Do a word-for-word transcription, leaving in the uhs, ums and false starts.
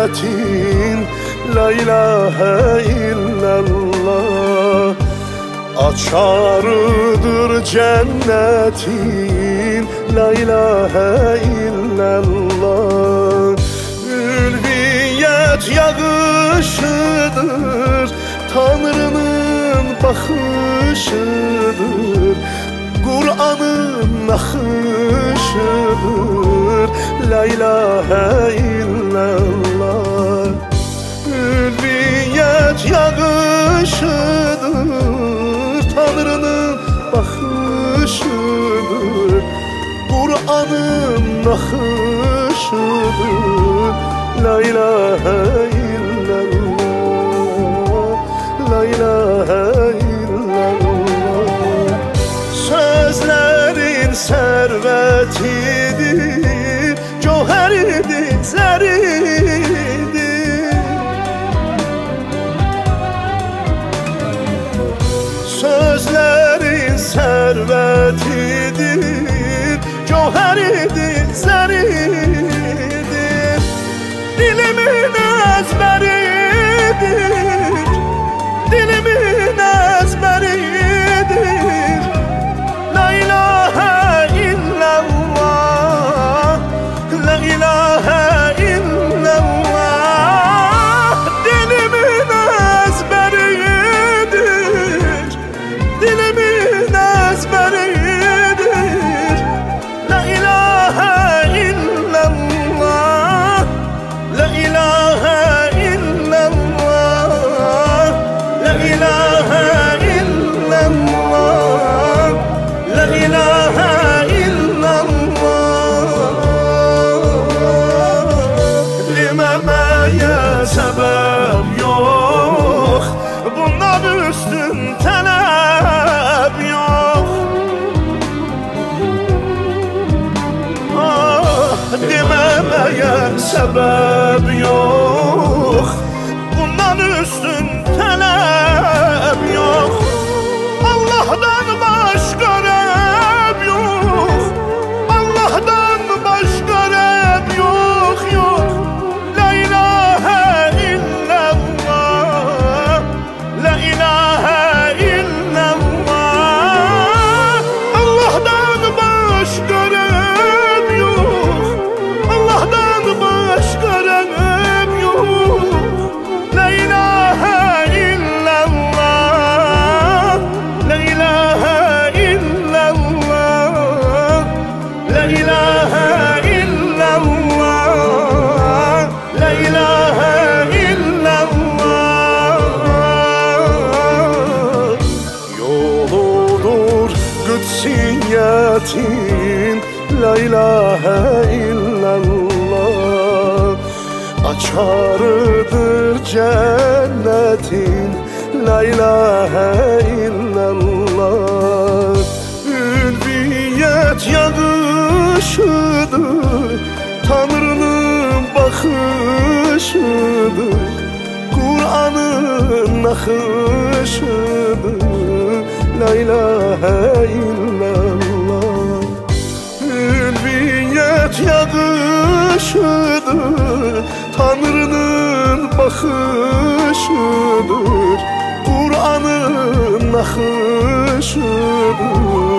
cennetin, la ilahe illallah. Açarıdır cennetin, la ilahe illallah. Ülviyet yağışıdır, Tanrı'nın bakışıdır, Kur'an'ın nakışıdır, la ilahe illallah. Ülviyet yağışıdır, Tanrı'nın bakışıdır, Kur'an'ın nakışıdır, la ilahe illallah, la ilahe illallah. Sözlerin servetidir, cöheridir, zeridir. Sözlerin servetidir, cöheridir, zeridir. Dilimin ezberidir, dilimin ezberidir, la ilahe illallah, la ilahe illallah. Dilimin ezberidir, dilimin ezberidir, la ilahe illallah, la ilahe illallah, la ilahe illallah, la ilahe illallah. Dememeye sebep yok, bundan üstün talep yok. Ah, dememeye sebep yok, bundan üstün talep yok. Allah'tan başka Rab yok, Allah'tan başka Rab yok, yok. La ilahe illallah, la ilahe illallah. Allah'tan başka Rab yok, Allah'tan başka Rab yok. La ilahe illallah, la ilahe illallah, la ilahe illallah, la ilahe illallah. Yoludur kıtsiyetin, la ilahe illallah. Açarıdır cennetin, la ilahe illallah. Ülviyet yağışıdır, Tanrı'nın bakışıdır, Kur'an'ın nakışıdır, la ilahe illallah. Ülviyet yağışıdır, Tanrı'nın bakışıdır, Kur'an'ın nakışıdır,